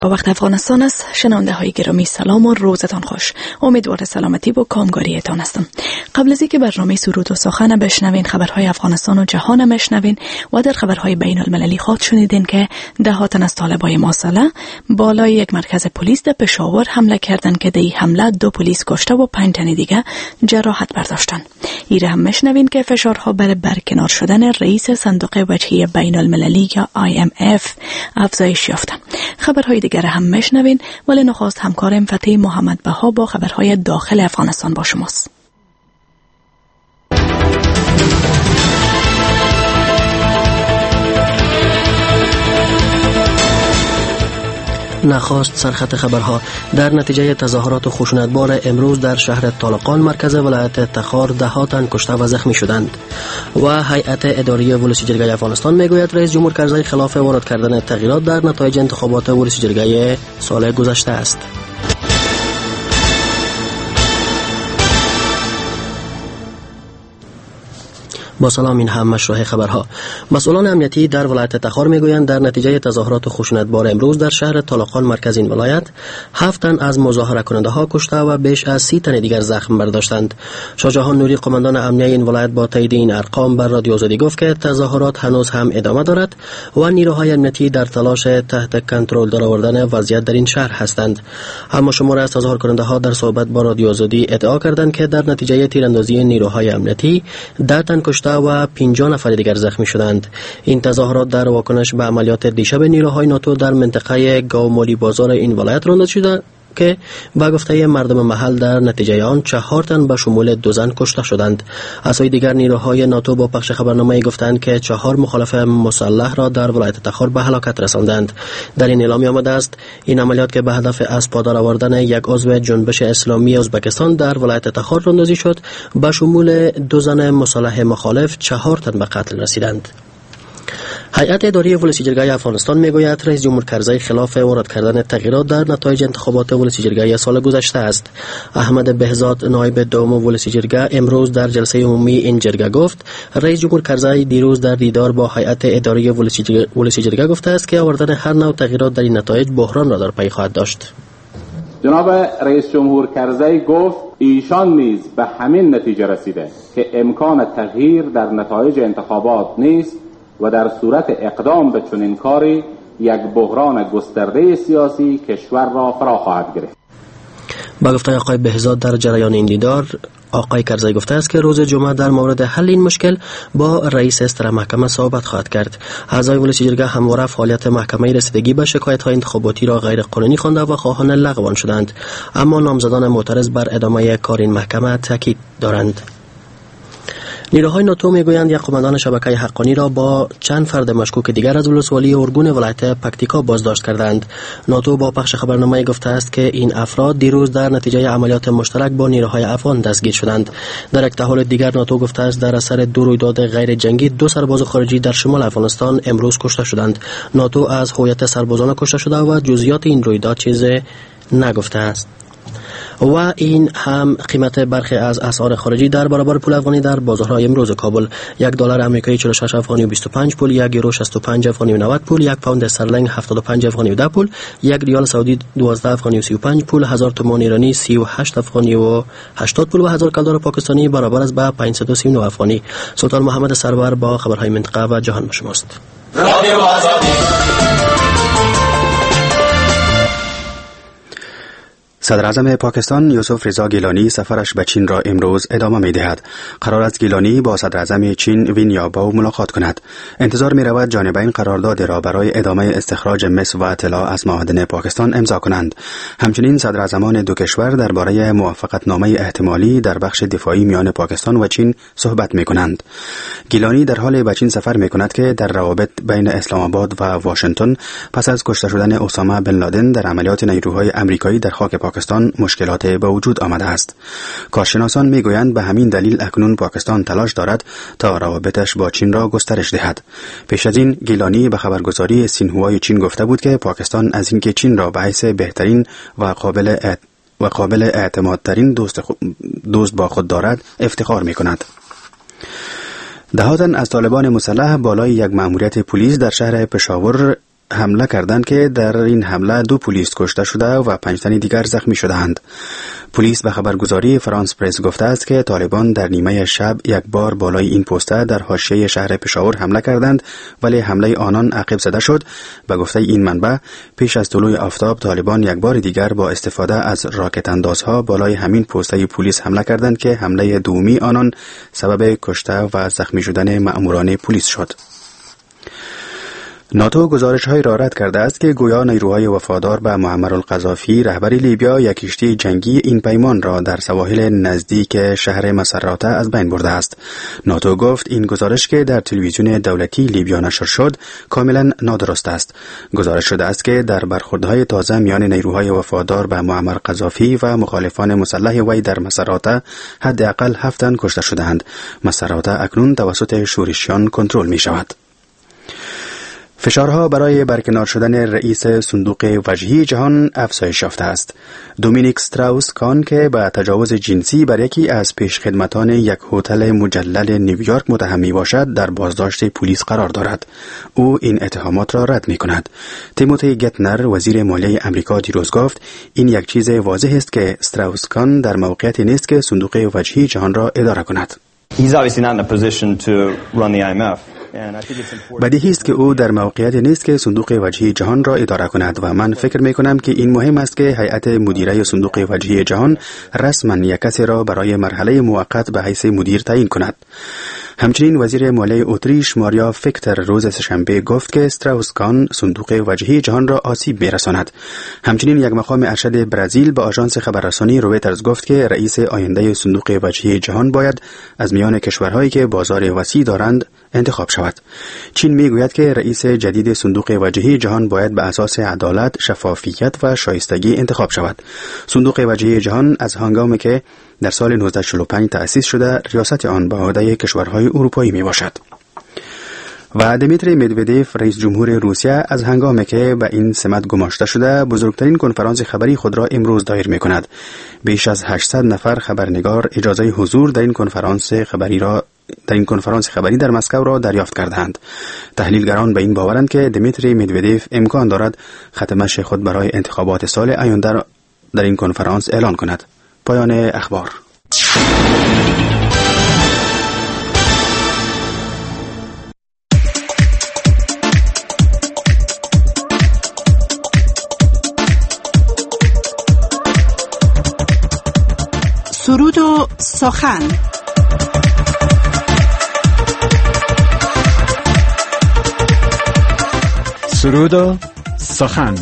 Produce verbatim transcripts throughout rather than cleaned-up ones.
وقت افغانستان است. شنونده های گرامی سلام و روزتان خوش. امیدوار سلامتی و کامگاریتان هستم. قبل از اینکه برنامه سرود و سخن بشنوین، خبرهای افغانستان و جهان بشنوین و در خبرهای بین المللی خود شنیدین که ده تن از طالبای ماسله بالای یک مرکز پلیس در پشاور حمله کردند که در این حمله دو پلیس کشته و پنج تن دیگه جراحت برداشتند. ایره هم بشنوین که فشارها برای برکنار شدن رئیس صندوق وجهی بین المللی یا آی ام اف افزایش یافته. خبرهای دیگر هم میشنوین، ولی نخواست همکارم فتحی محمد بها با خبرهای داخل افغانستان با شماست. نخواست سرخط خبرها. در نتیجه تظاهرات خشونتبار امروز در شهر طالقان مرکز ولایت تخار ده تن کشته و زخمی شدند. و هیئت اداری ولسی جرگه افغانستان میگوید رئیس جمهور کرزی خلاف وارد کردن تغییرات در نتایج انتخابات ولسی جرگه سال گذشته است. با سلام، این هم مشروع خبرها. مسئولان امنیتی در ولایت تخار میگویند در نتیجه تظاهرات خشونتبار امروز در شهر طالقان مرکز این ولایت هفت تن از مظاهره کننده ها کشته و بیش از سی تن دیگر زخم برداشتند. شاهجهان نوری قماندان امنیه این ولایت با تایید این ارقام بر رادیو آزادی گفت که تظاهرات هنوز هم ادامه دارد و نیروهای امنیتی در تلاش تحت کنترل درآوردن وضعیت در این شهر هستند. اما شمار از تظاهر کننده ها در صحبت با رادیو آزادی ادعا کردند که در نتیجه تیراندازی نیروهای امنیتی ده تن کشته و پنجاه نفر دیگر زخمی شدند. این تظاهرات در واکنش به عملیات دیشب نیروهای ناتو در منطقه گاومالی بازار این ولایت رانده شده که با گفته مردم محل در نتیجه آن چهار تن به شمول دو زن کشته شدند. از سوی دیگر نیروهای ناتو با پخش خبرنامه گفتند که چهار مخالف مسلح را در ولایت تخار به هلاکت رساندند. در این اعلامیه آمده است این عملیات که به هدف از پادار آوردن یک عضو جنبش اسلامی ازبکستان در ولایت تخار راندازی شد، به شمول دو زن مسلح مخالف چهار تن به قتل رسیدند. هیئت اداری ولسی جرگه افغانستان میگوید رئیس جمهور کرزی خلاف وارد کردن تغییرات در نتایج انتخابات ولسی جرگه سال گذشته است. احمد بهزاد نایب دوم ولسی جرگه امروز در جلسه عمومی این جرگه گفت رئیس جمهور کرزی دیروز در دیدار با هیئت اداری ولسی جرگه گفته است که آوردن هر نوع تغییرات در این نتایج بحران را در پی خواهد داشت. جناب رئیس جمهور کرزی گفت ایشان نیز به همین نتیجه رسیده که امکان تغییر در نتایج انتخابات نیست و در صورت اقدام به چنین کاری یک بحران گسترده سیاسی کشور را فرا خواهد گرفت. با گفته آقای بهزاد در جریان این دیدار، آقای کرزی گفته است که روز جمعه در مورد حل این مشکل با رئیس استر محکمه صحبت خواهد کرد. اعضای ولسی جرگه همواره فعالیت محکمه رسیدگی به شکایت‌های انتخاباتی را غیر قانونی خوانده و خواهان لغو آن شدند، اما نامزدان معترض بر ادامه کار این محکمه تاکید دارند. نیروهای ناتو میگویند یک قماندان شبکه حقانی را با چند فرد مشکوک دیگر از ولسوالی اورگون ولایت پکتیکا بازداشت کردند. ناتو با پخش خبرنامه گفته است که این افراد دیروز در نتیجه عملیات مشترک با نیروهای افغان دستگیر شدند. در یک تحول دیگر ناتو گفته است در اثر دو رویداد غیر جنگی دو سرباز خارجی در شمال افغانستان امروز کشته شدند. ناتو از هویت سربازان کشته شده و جزئیات این رویداد چیزی نگفته است. و این هم قیمت برخی از اسعار خارجی در برابر پول افغانی در بازارهای امروز کابل: یک دلار آمریکایی چهل و شش افغانی و بیست و پنج پول، یک یورو شصت و پنج افغانی و نود پول، یک پوند استرلینگ هفتاد و پنج افغانی و ده پول، یک ریال سعودی دوازده افغانی و سی و پنج پول، هزار تومان ایرانی سی و هشت افغانی و هشتاد پول و هزار دلار پاکستانی برابر است به پانصد و سی و نه افغانی. سلطان محمد سرور با خبرهای منطقه و جهان با شماست. رادیو آزادی. صدر اعظم پاکستان یوسف رضا گیلانی سفرش به چین را امروز ادامه می دهد. قرار است گیلانی با صدر اعظم چین وین یابو ملاقات کند. انتظار می رود جانبین قرارداد را برای ادامه استخراج مس و طلا از معادن پاکستان امضا کنند. همچنین صدر اعظمان دو کشور درباره موافقتنامه احتمالی در بخش دفاعی میان پاکستان و چین صحبت می کنند. گیلانی در حال به چین سفر می کند که در روابط بین اسلام آباد و واشنگتن پس از کشته شدن اسامه بن لادن در عملیات نیروهای آمریکایی در خاک پاکستان مشکلات به وجود آمده است. کارشناسان میگویند به همین دلیل اکنون پاکستان تلاش دارد تا روابطش با چین را گسترش دهد. پیش از این گیلانی به خبرگزاری سینهوای چین گفته بود که پاکستان از اینکه چین را به حیث بهترین و قابل اعت... و قابل اعتمادترین دوست, خ... دوست با خود دارد افتخار میکند. دهاتن از طالبان مسلح بالای یک مأموریت پلیس در شهر پشاور حمله کردند که در این حمله دو پلیس کشته شده و پنج تن دیگر زخمی شدند. پلیس به خبرگزاری فرانس پرس گفته است که طالبان در نیمه شب یک بار بالای این پسته در حاشیه شهر پشاور حمله کردند، ولی حمله آنان عقب زده شد. به گفته این منبع، پیش از طلوع آفتاب طالبان یک بار دیگر با استفاده از راکت اندازها بالای همین پسته پلیس حمله کردند که حمله دومی آنان سبب کشته و زخمی شدن مأموران پلیس شد. ناتو گزارش‌هایی را رد کرده است که گویا نیروهای وفادار به معمر القذافی رهبر لیبیا یک کشتی جنگی این پیمان را در سواحل نزدیک شهر مسراته از بین برده است. ناتو گفت این گزارش که در تلویزیون دولتی لیبیا نشر شد کاملا نادرست است. گزارش شده است که در برخوردهای تازه میان نیروهای وفادار به معمر قذافی و مخالفان مسلح وی در مسراته حداقل هفت تن کشته شدند. مسراته اکنون توسط شورشیان کنترل می شود. فشارها برای برکنار شدن رئیس صندوق وجهی جهان افزایش یافته است. دومینیک استراوس کان که به تجاوز جنسی بر یکی از پیشخدمتان یک هتل مجلل نیویورک متهم می باشد در بازداشت پلیس قرار دارد. او این اتهامات را رد می کند. تیموتی گتنر وزیر مالیه امریکا دیروز گفت این یک چیز واضح است که استراوس کان در موقعیتی نیست که صندوق وجهی جهان را اداره کند. He's obviously not in a position to run the I M F. بدیهی است که او در موقعیت نیست که صندوق وجهی جهان را اداره کند و من فکر می کنم که این مهم است که هیئت مدیره صندوق وجهی جهان رسما یک کسی را برای مرحله موقت به حیث مدیر تعیین کند. همچنین وزیر مالیه اتریش ماریا فیکتر روز سه‌شنبه گفت که استراوس کان صندوق وجهی جهان را آسیب می‌رساند. همچنین یک مقام ارشد برزیل به آژانس خبررسانی رویترز گفت که رئیس آینده صندوق وجهی جهان باید از میان کشورهایی که بازار وسیع دارند انتخاب شود. چین میگوید که رئیس جدید صندوق وجهی جهان باید به اساس عدالت، شفافیت و شایستگی انتخاب شود. صندوق وجهی جهان از هنگامی که در سال نوزده صد و چهل و پنج تأسیس شده، ریاست آن به عهده کشورهای اروپایی می باشد. و دمیتری مدودیف رئیس جمهور روسیه از هنگامی که به این سمت گماشته شده بزرگترین کنفرانس خبری خود را امروز دایر می کند. بیش از هشتصد نفر خبرنگار اجازه حضور در این کنفرانس خبری را در این کنفرانس خبری در مسکو را دریافت کردند. تحلیلگران به این باورند که دمیتری مدودیف امکان دارد خط مشی خود برای انتخابات سال آینده در این کنفرانس اعلان کند. پایان اخبار. سرود و سخن. سرود و سخن.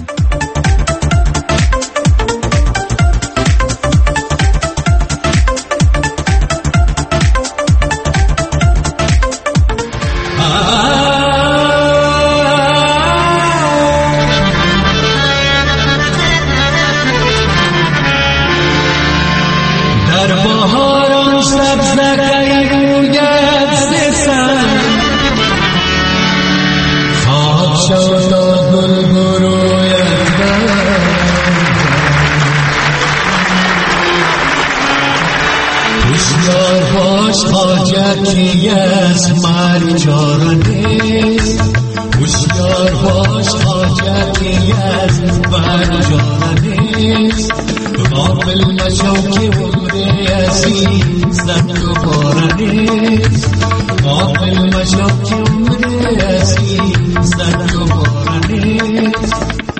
حاجتی از مرجان نیست، هوشیار باش حاجتی از مرجان نیست. غافل مشو که عمر عزیزم دوباره نیست، غافل مشو که عمر عزیزم دوباره نیست.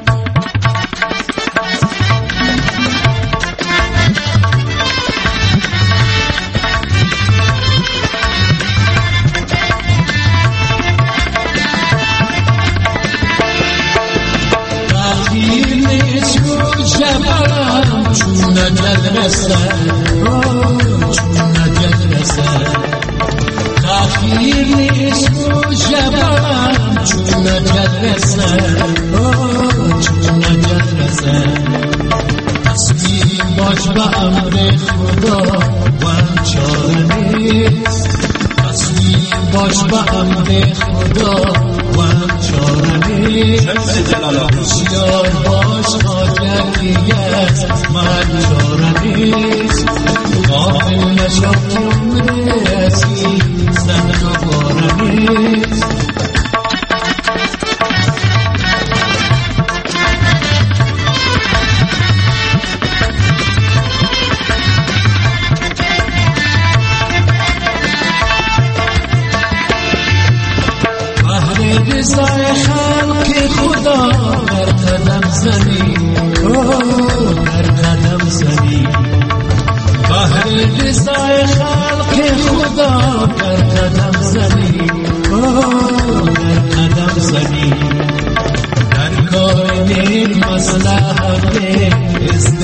تأخیر نیست و جوان چون نجد رسن، چون نجد رسن. تسلیم باش به امر خدا و هم چاره نیست، تسلیم باش به امر خدا و هم چاره نیست. هوشیار باش حاجتی از من چاره نیست، غافل نشو که عمر عزیزم دوباره نیست.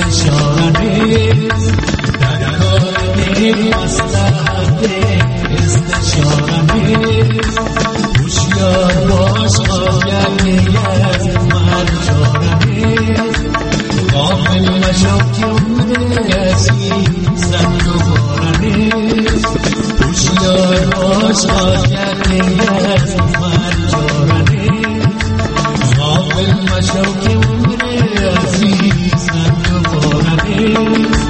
استشاره نیست در کار دل مستحده استشاره نیست هوشیار باش آگهی از مرجانه نیست غافل مشو که عمر عزیزم دوباره نیست هوشیار باش آگهی از مرجانه نیست غافل مشو که عمر عزیزم دوباره نیست.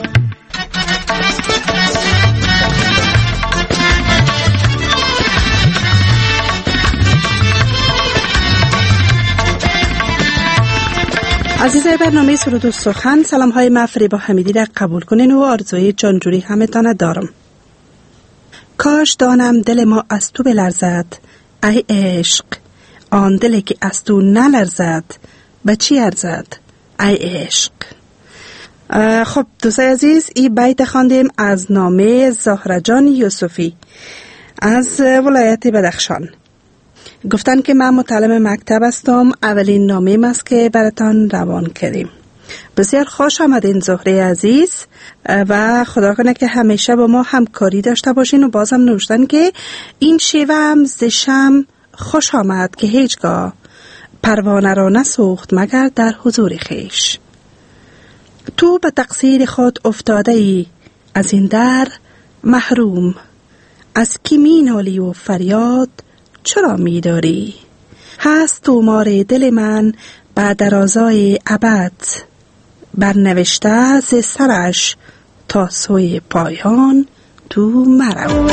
عزیزای برنامه سرود و سخن، سلام های من فریبا حمیدی را قبول کنین و آرزوی جانجوری همتان دارم. کاش دانم دل ما از تو بلرزد ای عشق، آن دلی که از تو نلرزد به چی ارزد ای عشق. خب دوستای عزیز، این بیت خواندیم از نامه زهره جان یوسفی از ولایت بدخشان. گفتن که من متعلم مکتب هستم، اولین نامه است که براتان روان کردیم. بسیار خوش آمدین زهره عزیز و خدا کنه که همیشه با ما همکاری داشته باشین. و بازم نوشتن که این شیوه هم زشم خوش آمد که هیچگاه پروانه را نسوخت مگر در حضور خیش. تو به تقصیر خود افتاده ای از این در محروم، از کی می نالی و فریاد چرا می داری؟ هست تومار دل من به درازای ابد، برنوشته ز سرش تا سوی پایان تو مرو.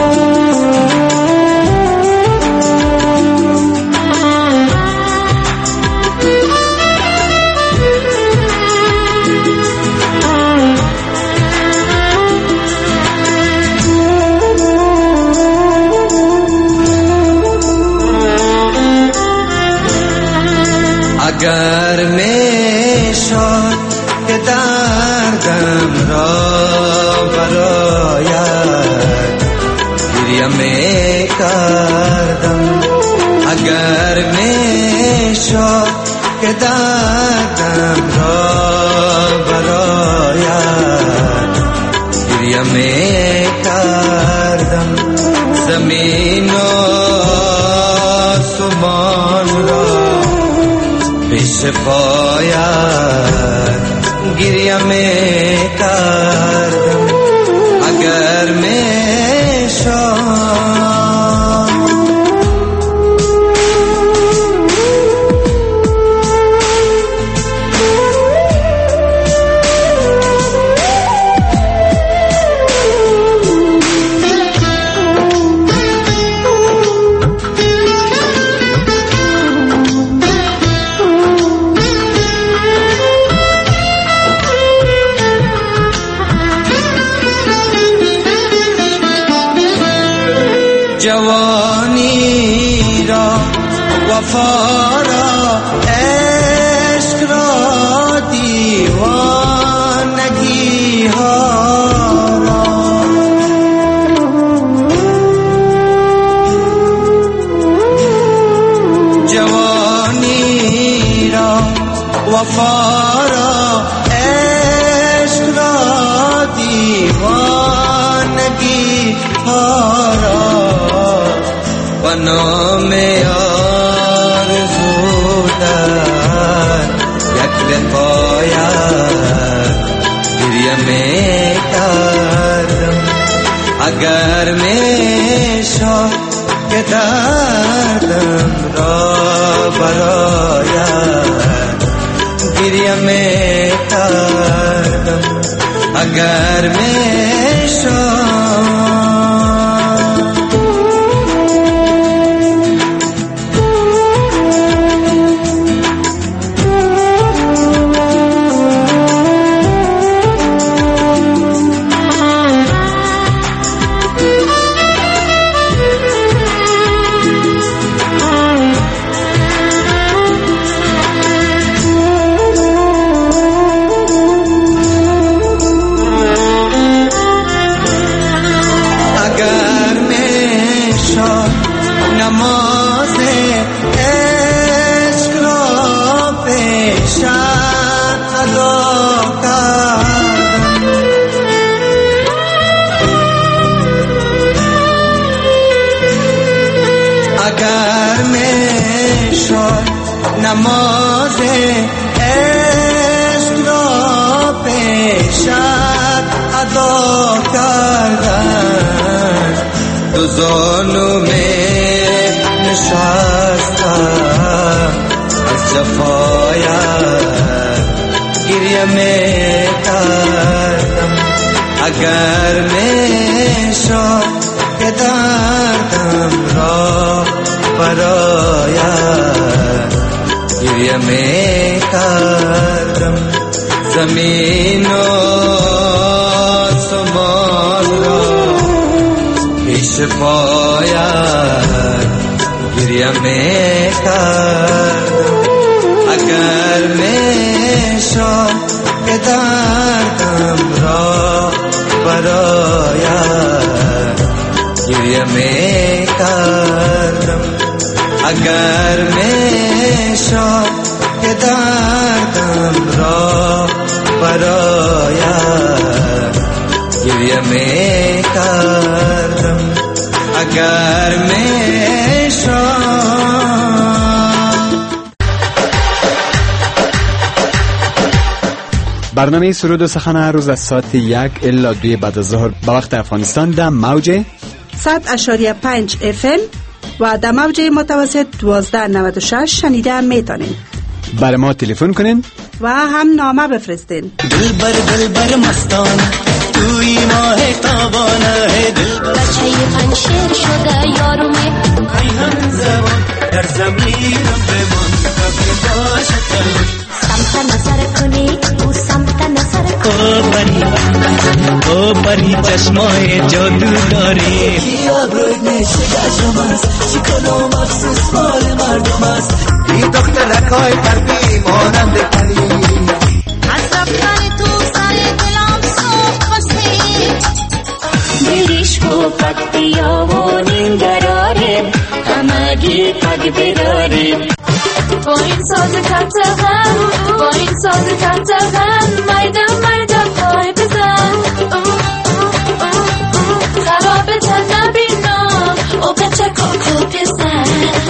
اگر می شد که دردم را برایت گریه می کردم، اگر می شد که دردم را برایت گریه می کردم، زمین و آسمان را پیش پایت گریه می کردم. اگر می شد جوانی را وفا را عشق را دیوانگی ها را، جوانی را وفا را عشق را دیوانگی ها را و نام آرزو در یک لقایت گریه می کردم. اگر می شد که دردم را برایت گریه می کردم، اگر می شد نماز عشق را پیشت ادا کردن دو زانو می نشستم از جفایت گریه می کردم اگر می شد که دردم را برایت گریه می کردم زمین و آسمان را پیش پایت گریه می کردم اگر می شد که دردم را برایت گریه می کردم اگر می شد که دردم را برایت گریه می کردم اگر می شد. برنامه سرود و سخن هر روز از ساعت یک الا دوی بعد از ظهر به وقت افغانستان در موج صد اشاریه پنج اف ام و در موج متوسط دوازده نود و شش شنیده میتونین. برای ما تلفن کنین و هم نامه بفرستین. دل بر دل بر مستانه توی ماه تابانه ہے دل بچه پنشیر شده یارومه ای هم زبان در زمین بمان کفی باشد سمت نظر کنی او سمت نظر کنی او بری او بری چشمای جادو داری بیا بروید نشه گشم است شکنو مخصوص مال مردم است این دخترکای قلبی مانند پری از رفتن تو سر دلم سوخت خواستی دلیش کو پکتیا و نینگراریم همگی پگ براریم با این ساز کتغن با این ساز کتغن مردم مردم پای بزن خراب تن نبینا او بچه کاکو بزن.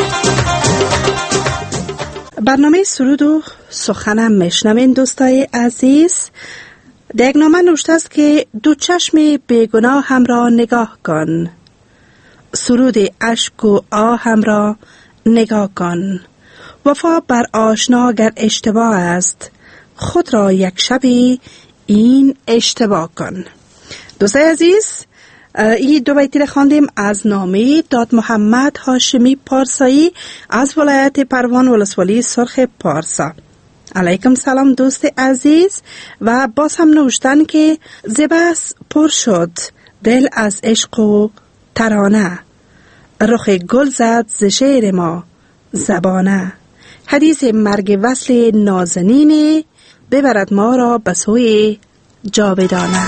برنامه سرود و سخنم میشنوین دوستای عزیز. در یک نامه نوشته است که دو چشم بیگناه هم را نگاه کن، سرود اشک و آهم را نگاه کن، وفا بر آشنا گر اشتباه است خود را یک شبی این اشتباه کن. دوستای عزیز، این دو بیتی را خواندیم از نامه داد محمد هاشمی پارسایی از ولایت پروان ولسوالی سرخ پارسا. علیکم سلام دوست عزیز. و باز هم نوشتن که زبس پر شد دل از عشق و ترانه، رخ گل زد ز شعر ما زبانه، حدیث مرگ وصل نازنینه ببرد ما را به سوی جاودانه.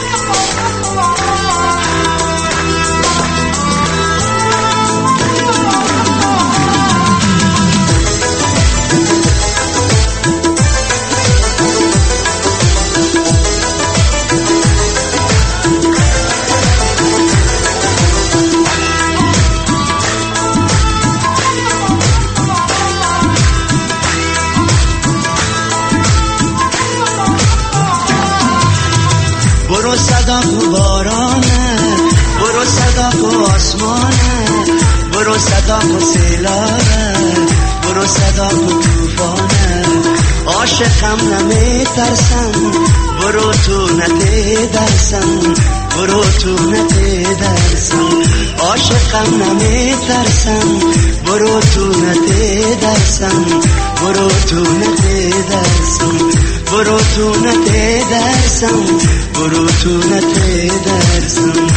برو صداق و بارانه، برو صداق و آسمانه، برو صداق و سیلانه، برو صداق و توفانه. عاشقم نمی ترسم، برو تو نتی درسم، برو تو نتی درسم. عاشقم نمی ترسم، برو تو نتی درسم، برو تو نتی درسم، برو تو نتی درسم، برو تو نتی درسم.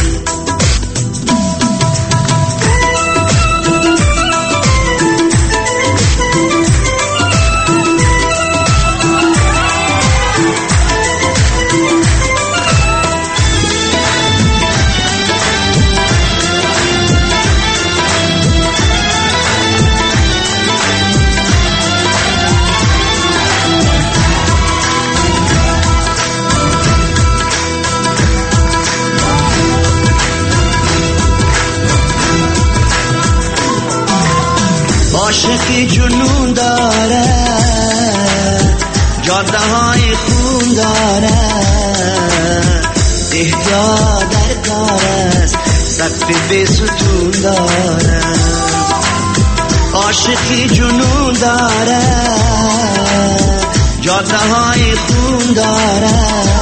عاشقی جنون داره، جاده های خون داره، دهیا در کار است، سقف بی ستون داره. عاشقی جنون داره، جاده های خون داره،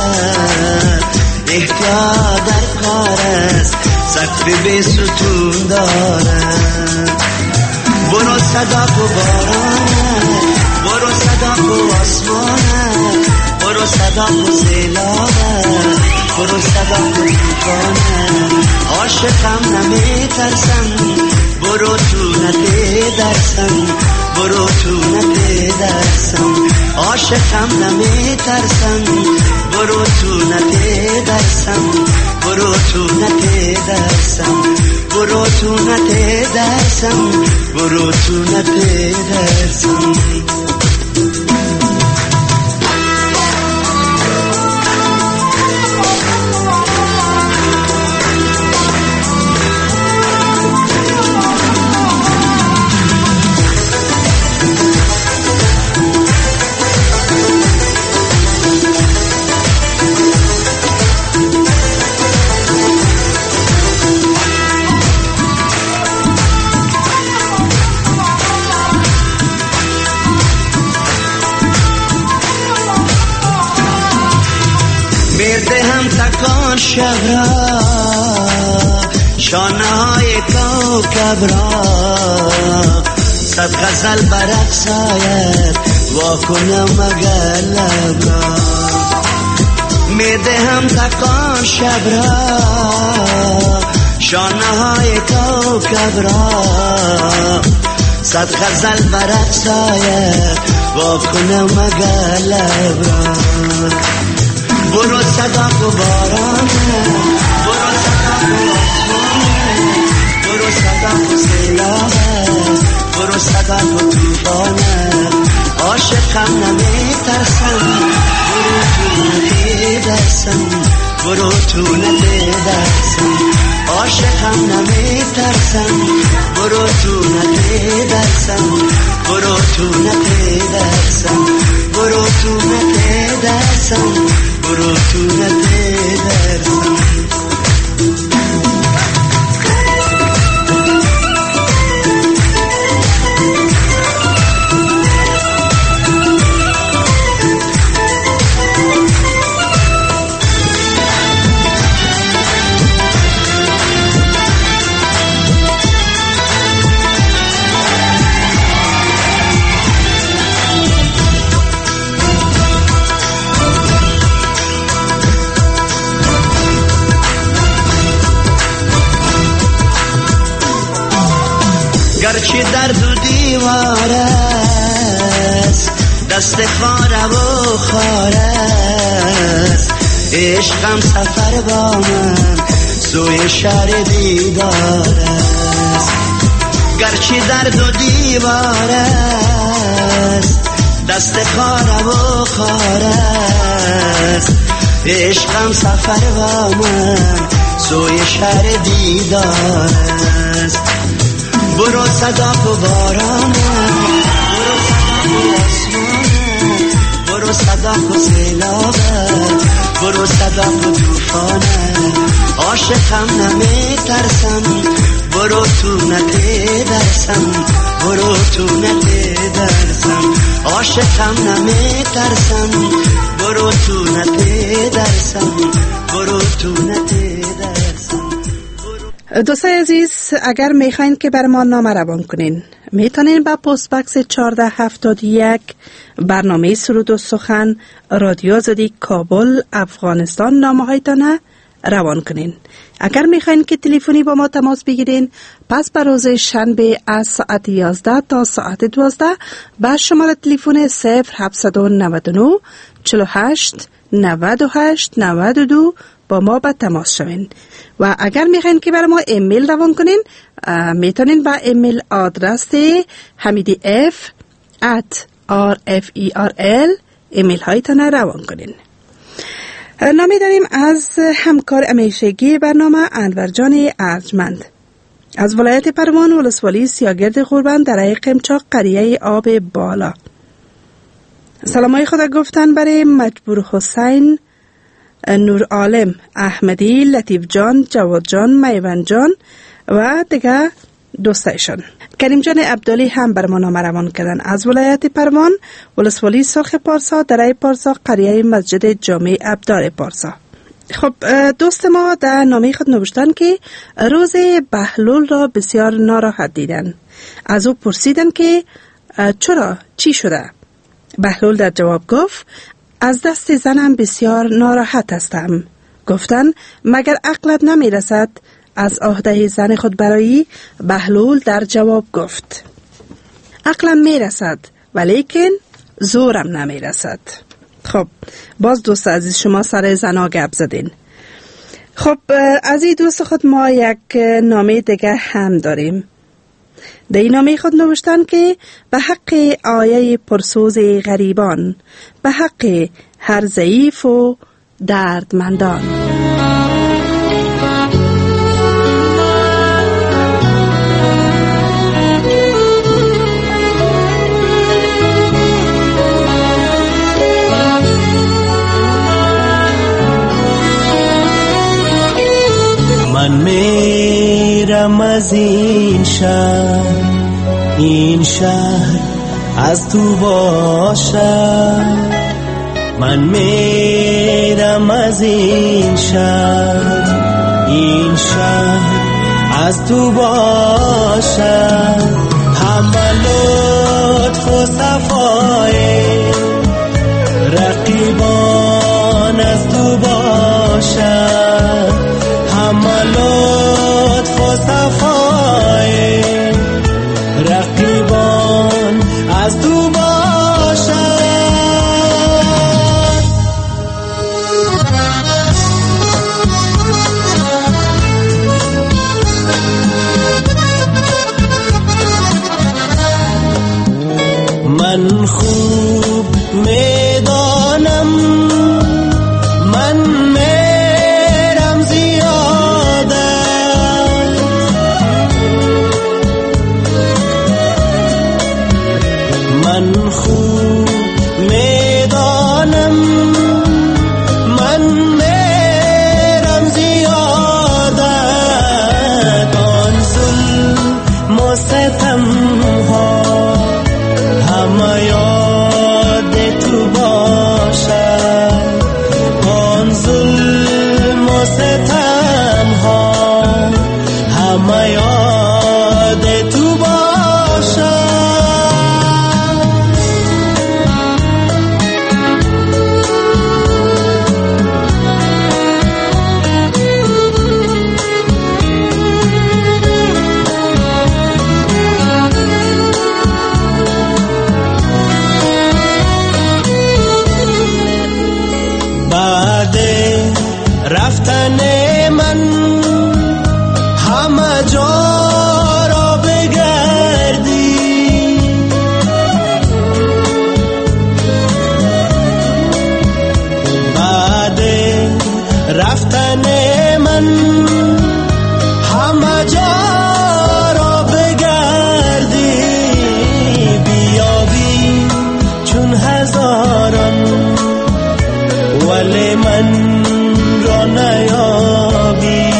دهیا در کار است، سقف بی ستون داره. برو صدا و بارانه، برو صدا و آسمانه، برو صدا و سیلابه، برو صدا و توفانه. عاشقم نمی ترسم، برو تو نده درسم، برو تو نده درسم. عاشقم نمی ترسم، برو تو نده درسم، برو تو نده درسم، برو تو نده درسم، برو تو نده درسم. تکان شب را، شانه های کوکب را، صد غزل برقص آید، واکنم مگر لب را. میدهم تکان شب را، شانه های کوکب را، صد غزل برقص آید، واکنم مگر لب را. برو صدا و بارانه، برو صدا و آسمانه، برو صدا و سیلابه، برو صدا و توفانه. عاشقم نمی ترسم، برو تو نده درسم، برو تو نده درسم. عاشقم نمی ترسم، برو تو نده درسم، برو تو نده درسم، برو تو نده درسم، برو تو نده درسم. گرچه درد و دیوار است، دست خاره و خاره است، عشقم سفر با من سوی شهر دیدار است. گرچه درد و دیوار است، دست خاره و خاره است، عشقم سفر با من سوی شهر دیدار است. برو صدا و بارانه، برو صدا و آسمانه، برو صدا و سیلابه، برو صدا و توفانه. عاشقم نمی ترسم، برو تو نده درسم، برو تو نده درسم. عاشقم نمی ترسم، برو تو نده درسم، برو تو نده درسم. دوستای عزیز، اگر میخواین که بر ما نامه روان کنین، میتونین با پست باکس چهارده هفتاد و یک برنامه سرود و سخن رادیو آزادی کابل افغانستان نامه هایتان روان کنین. اگر میخواین که تلفنی با ما تماس بگیرین، پس بر روز شنبه از ساعت یازده تا ساعت دوازده با شماره تلفن صفر هفتصد و نود و نه چهل و هشت نود و هشت نود و دو با ما به تماس شوین. و اگر میخواین که برای ما ایمیل روان کنین، میتونین با ایمیل آدرس حمیدی اف ات آر اف ای آر ال ایمیل هایتان روان کنین. نامی داریم از همکار همیشگی برنامه انور جان ارجمند. از ولایت پروان ولسوالی سیاگرد قربان در قمچاق قریه آب بالا. سلامای خود گفتن برای مجبور حسین، نور عالم، احمدی، لطیف جان، جواد جان، میوان جان و دیگه دوستایشان. کریم جان عبدالی هم بر ما نامه روان کردن از ولایت پروان ولسوالی سرخ پارسا در پارسا قریه مسجد جامع ابدار پارسا. خب دوست ما در نامه خود نوشتن که روز بهلول را بسیار ناراحت دیدن. از او پرسیدن که چرا چی شده؟ بهلول در جواب گفت از دست زنم بسیار ناراحت هستم. گفتن مگر عقلت نمی رسد از عهده زن خود برایی؟ بهلول در جواب گفت عقلم می رسد ولیکن زورم نمی رسد. خب باز دوست عزیز شما سر زنا گپ زدین. خب از این دوست خود ما یک نامه دیگه هم داریم. در این نامه خود نوشتن که به حق آیه پرسوز غریبان، به حق هر ضعیف و دردمندان. من میرم از این شهر، این شهر از تو باشد. من میرم از این شهر، این شهر از تو باشد. همه لطف و صفای رقیبان از تو باشد. همه لطف و صفای رقیبان از تو باشد. من خوب میدانم من میرم زیاده، من خوب میدانم من میرم زیاده. آن ظلم و ستم ها همه یاد تو باشد. آن ظلم و ستم ها همه یاد تو باشد. بعد رفتن من همه جا را بگردی، بعد رفتن من همه جا را بگردی. بیابی چون هزاران ولی من را نیابی.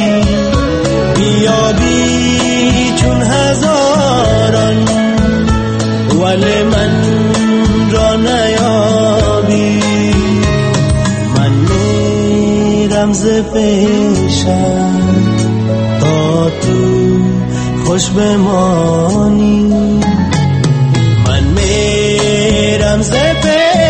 بیابی چون هزاران ولی من را نیابی. من میرم ز پیشم تا تو خوش بمانی. من میرم ز پیشم